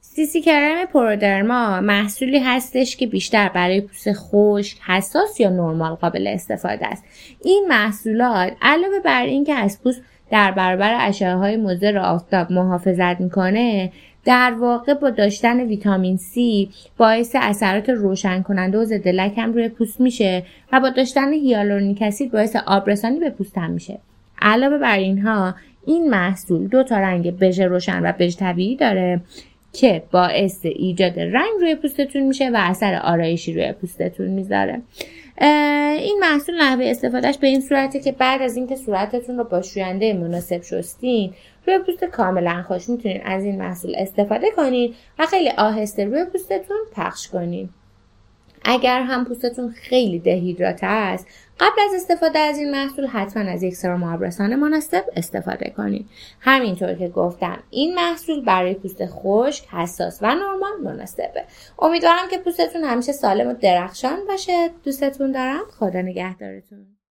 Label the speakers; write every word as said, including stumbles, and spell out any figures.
Speaker 1: سیسی کرم پرودرما محصولی هستش که بیشتر برای پوست خشک، حساس یا نرمال قابل استفاده است. این محصولات علاوه بر این که از پوست در برابر اشعه‌های مضر آفتاب محافظت میکنه، در واقع با داشتن ویتامین سی باعث اثرات روشن کننده و ضد لک هم روی پوست میشه و با داشتن هیالورونیک اسید باعث آبرسانی به پوست هم میشه. علاوه بر اینها این محصول دو تا رنگ بژ روشن و بژ طبیعی داره که باعث ایجاد رنگ روی پوستتون میشه و اثر آرایشی روی پوستتون میذاره. این محصول نحوه استفادهش به این صورته که بعد از اینکه صورتتون رو با شوینده مناسب شستین، روی پوست کاملا خوش میتونین از این محصول استفاده کنین و خیلی آهسته روی پوستتون پخش کنین. اگر هم پوستتون خیلی دهیدراته است، قبل از استفاده از این محصول حتما از یک سرم آبرسان مناسب استفاده کنید. همینطور که گفتم این محصول برای پوست خشک، حساس و نرمال مناسبه. امیدوارم که پوستتون همیشه سالم و درخشان باشه. دوستتون دارم. خدا نگهدارتون.